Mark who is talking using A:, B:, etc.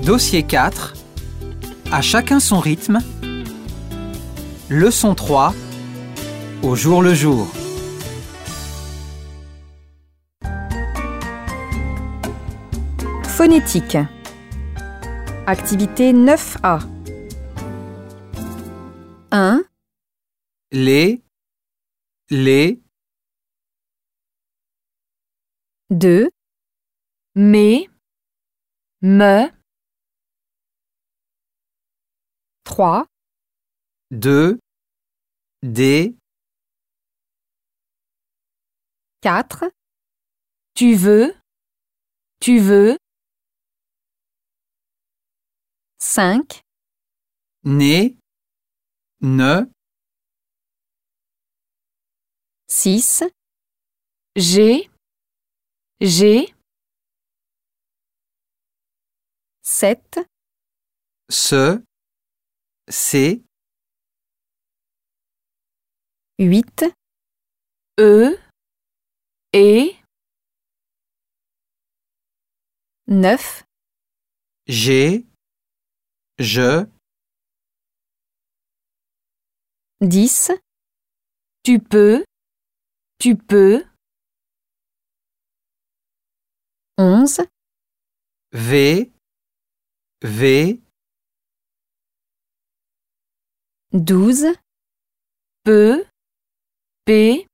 A: Dossier 4. À chacun son rythme. Leçon 3. Au jour le jour.
B: Phonétique. Activité 9A. 1,
A: Les.
B: 2, mes, me. 3,
A: De. Des.
B: 4, tu veux, 5,
A: Né. Ne.
B: 6, j'ai, 7,
A: Se. C'est.
B: 8, et 9,
A: J'ai. Je.
B: 10, tu peux, 11,
A: V.
B: 12, peut,